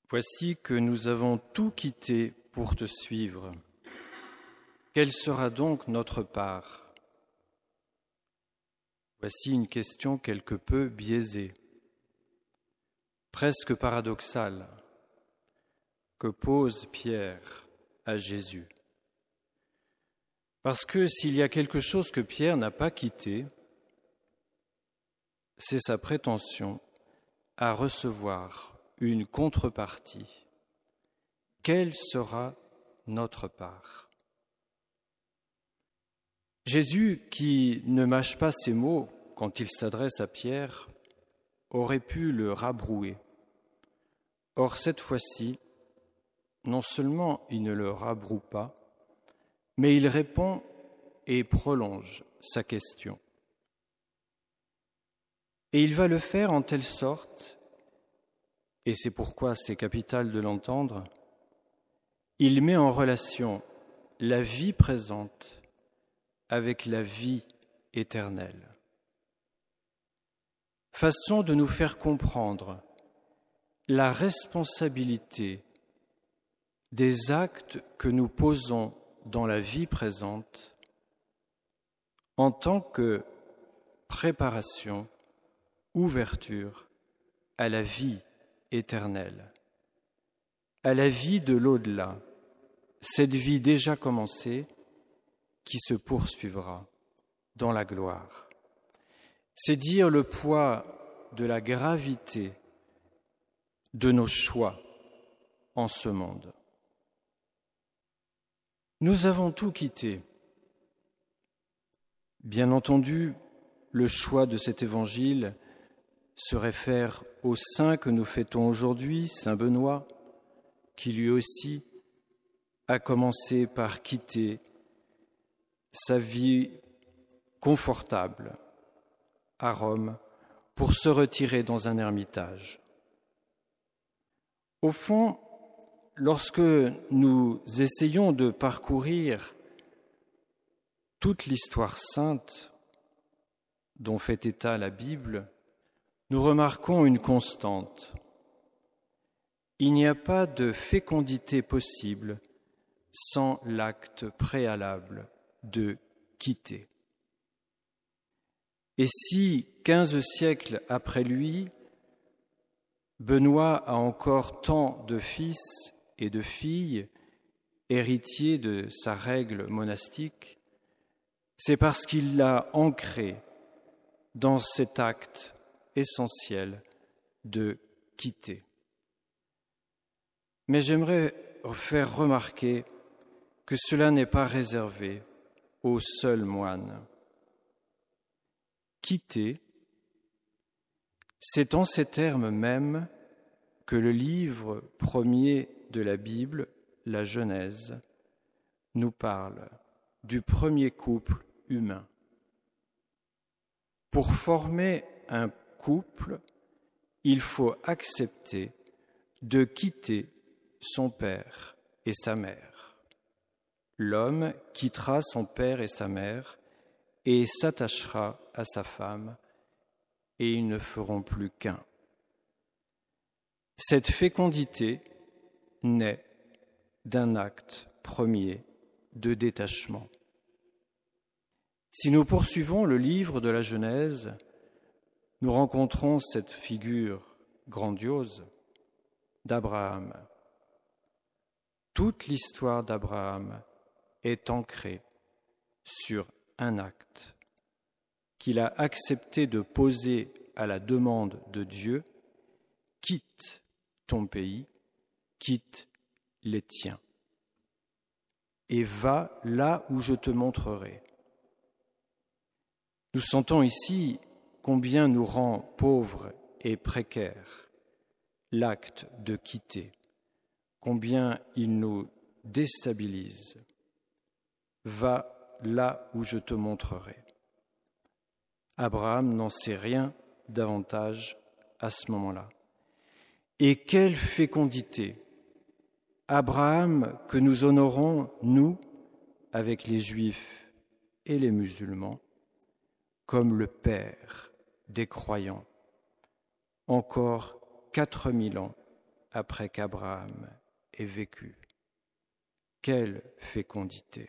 Voici que nous avons tout quitté pour te suivre. Quelle sera donc notre part ? Voici une question quelque peu biaisée, presque paradoxale, que pose Pierre à Jésus. Parce que s'il y a quelque chose que Pierre n'a pas quitté, c'est sa prétention à recevoir une contrepartie. Quelle sera notre part ? Jésus, qui ne mâche pas ses mots quand il s'adresse à Pierre, aurait pu le rabrouer. Or, cette fois-ci, non seulement il ne le rabroue pas, mais il répond et prolonge sa question. Et il va le faire en telle sorte, et c'est pourquoi c'est capital de l'entendre, il met en relation la vie présente avec la vie éternelle. Façon de nous faire comprendre la responsabilité des actes que nous posons dans la vie présente en tant que préparation, ouverture à la vie éternelle, à la vie de l'au-delà, cette vie déjà commencée qui se poursuivra dans la gloire. C'est dire le poids de la gravité de nos choix en ce monde. Nous avons tout quitté. Bien entendu, le choix de cet évangile se réfère au saint que nous fêtons aujourd'hui, Saint Benoît, qui lui aussi a commencé par quitter sa vie confortable à Rome pour se retirer dans un ermitage. Au fond, lorsque nous essayons de parcourir toute l'histoire sainte dont fait état la Bible, nous remarquons une constante. Il n'y a pas de fécondité possible sans l'acte préalable de quitter. Et si, 15 siècles après lui, Benoît a encore tant de fils et de filles, héritiers de sa règle monastique, c'est parce qu'il l'a ancré dans cet acte essentiel de quitter. Mais j'aimerais faire remarquer que cela n'est pas réservé aux seuls moines. Quitter, c'est en ces termes mêmes que le livre premier de la Bible, la Genèse, nous parle du premier couple humain. Pour former un couple, il faut accepter de quitter son père et sa mère. L'homme quittera son père et sa mère et s'attachera à sa femme, et ils ne feront plus qu'un. Cette fécondité naît d'un acte premier de détachement. Si nous poursuivons le livre de la Genèse, nous rencontrons cette figure grandiose d'Abraham. Toute l'histoire d'Abraham est ancrée sur un acte qu'il a accepté de poser à la demande de Dieu: quitte ton pays, quitte les tiens, et va là où je te montrerai. Nous sentons ici combien nous rend pauvres et précaires l'acte de quitter, combien il nous déstabilise. Va là où je te montrerai. Abraham n'en sait rien davantage à ce moment-là. Et quelle fécondité! Abraham que nous honorons, nous, avec les Juifs et les musulmans, comme le père des croyants, encore 4000 ans après qu'Abraham ait vécu. Quelle fécondité!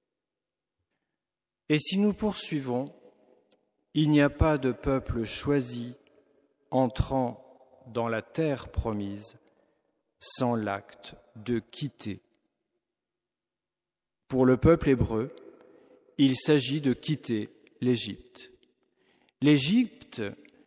Et si nous poursuivons, il n'y a pas de peuple choisi entrant dans la terre promise sans l'acte de quitter. Pour le peuple hébreu, il s'agit de quitter l'Égypte. L'Égypte,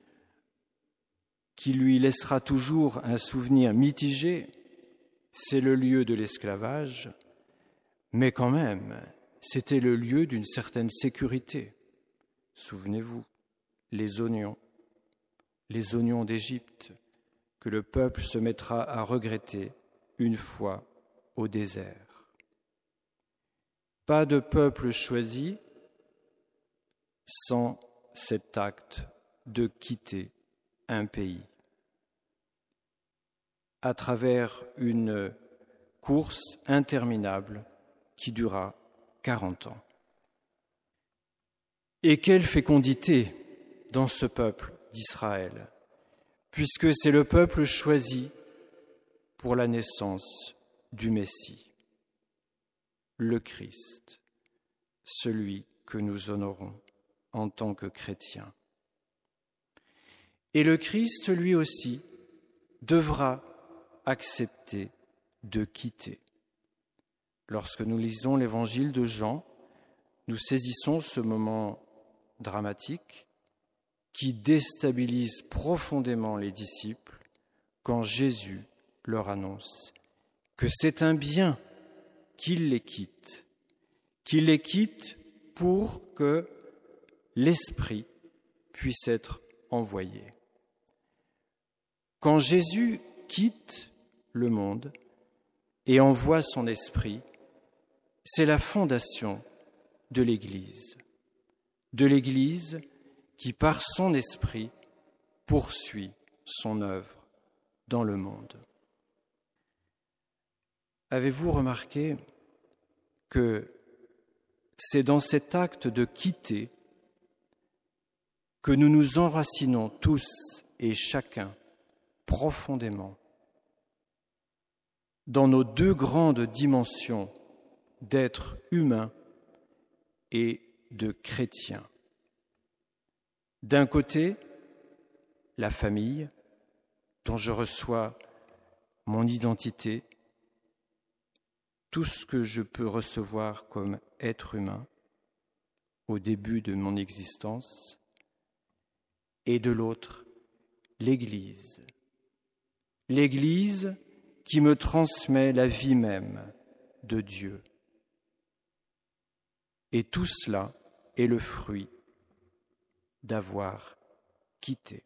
qui lui laissera toujours un souvenir mitigé, c'est le lieu de l'esclavage, mais quand même, c'était le lieu d'une certaine sécurité. Souvenez-vous, les oignons d'Égypte, que le peuple se mettra à regretter une fois au désert. Pas de peuple choisi sans cet acte de quitter un pays. À travers une course interminable qui dura 40 ans. Et quelle fécondité dans ce peuple d'Israël, puisque c'est le peuple choisi pour la naissance du Messie, le Christ, celui que nous honorons en tant que chrétiens. Et le Christ, lui aussi, devra accepter de quitter. Lorsque nous lisons l'évangile de Jean, nous saisissons ce moment dramatique qui déstabilise profondément les disciples quand Jésus leur annonce que c'est un bien qu'il les quitte pour que l'Esprit puisse être envoyé. Quand Jésus quitte le monde et envoie son Esprit, c'est la fondation de l'Église qui, par son Esprit, poursuit son œuvre dans le monde. Avez-vous remarqué que c'est dans cet acte de quitter que nous nous enracinons tous et chacun profondément dans nos deux grandes dimensions d'être humain et de chrétien. D'un côté, la famille, dont je reçois mon identité, tout ce que je peux recevoir comme être humain au début de mon existence, et de l'autre, l'Église. L'Église qui me transmet la vie même de Dieu. Et tout cela est le fruit d'avoir quitté.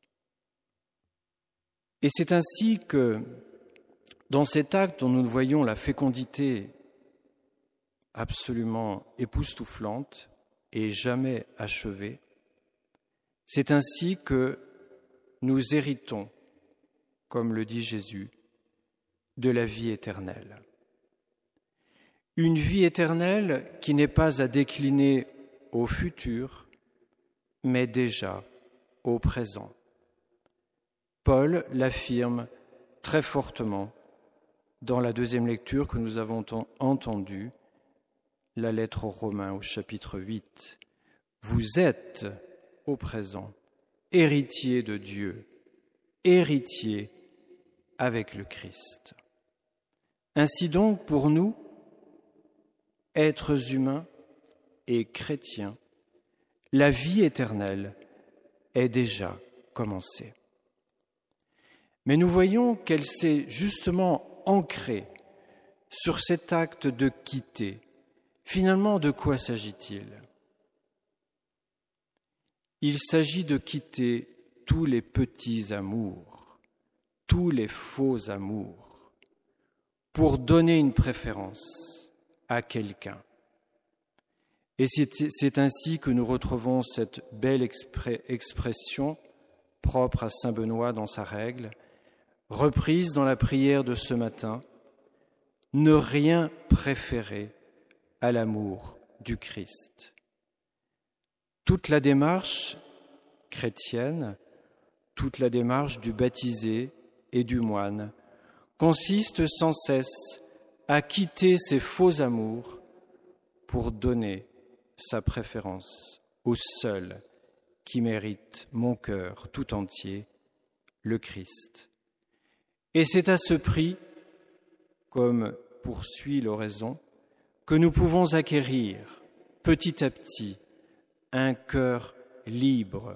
Et c'est ainsi que, dans cet acte dont nous voyons la fécondité absolument époustouflante et jamais achevée, c'est ainsi que nous héritons, comme le dit Jésus, de la vie éternelle. Une vie éternelle qui n'est pas à décliner au futur, mais déjà au présent. Paul l'affirme très fortement dans la deuxième lecture que nous avons entendue, la lettre aux Romains au chapitre 8. Vous êtes au présent héritiers de Dieu, héritiers avec le Christ. Ainsi donc, pour nous, êtres humains et chrétiens, la vie éternelle est déjà commencée. Mais nous voyons qu'elle s'est justement ancrée sur cet acte de quitter. Finalement, de quoi s'agit-il ? Il s'agit de quitter tous les petits amours, tous les faux amours, pour donner une préférence à quelqu'un. Et c'est ainsi que nous retrouvons cette belle expression propre à saint Benoît dans sa règle, reprise dans la prière de ce matin, « Ne rien préférer à l'amour du Christ ». Toute la démarche chrétienne, toute la démarche du baptisé et du moine consiste sans cesse à quitter ses faux amours pour donner sa préférence au seul qui mérite mon cœur tout entier, le Christ. Et c'est à ce prix, comme poursuit l'oraison, que nous pouvons acquérir petit à petit un cœur libre.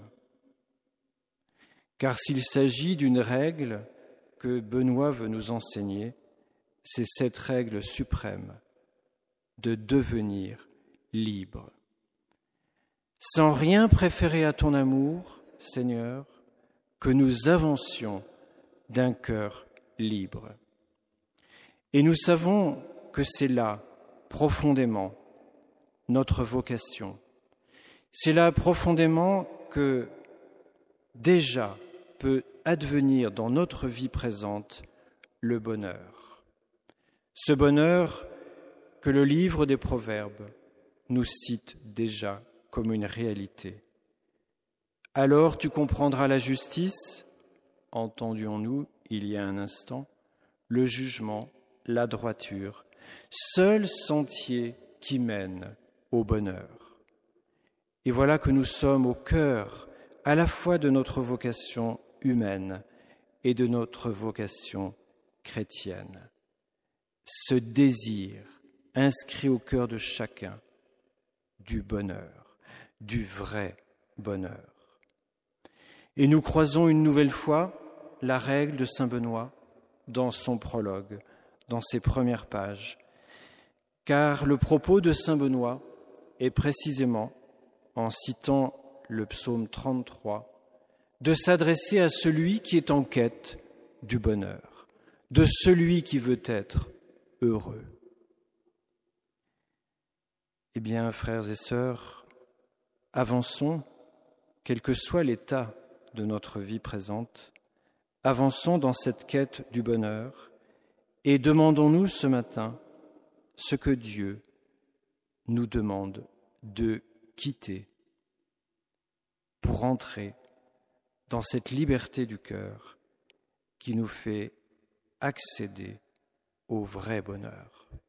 Car s'il s'agit d'une règle que Benoît veut nous enseigner, c'est cette règle suprême de devenir libre. Sans rien préférer à ton amour, Seigneur, que nous avancions d'un cœur libre. Et nous savons que c'est là, profondément, notre vocation. C'est là profondément que déjà peut advenir dans notre vie présente le bonheur. Ce bonheur que le livre des Proverbes nous cite déjà comme une réalité. Alors tu comprendras la justice, entendions-nous il y a un instant, le jugement, la droiture, seul sentier qui mène au bonheur. Et voilà que nous sommes au cœur à la fois de notre vocation humaine et de notre vocation chrétienne. Ce désir inscrit au cœur de chacun du bonheur, du vrai bonheur. Et nous croisons une nouvelle fois la règle de saint Benoît dans son prologue, dans ses premières pages, car le propos de saint Benoît est précisément, en citant le psaume 33, de s'adresser à celui qui est en quête du bonheur, de celui qui veut être heureux. Eh bien, frères et sœurs, avançons, quel que soit l'état de notre vie présente, avançons dans cette quête du bonheur et demandons-nous ce matin ce que Dieu nous demande de quitter pour entrer dans cette liberté du cœur qui nous fait accéder au vrai bonheur.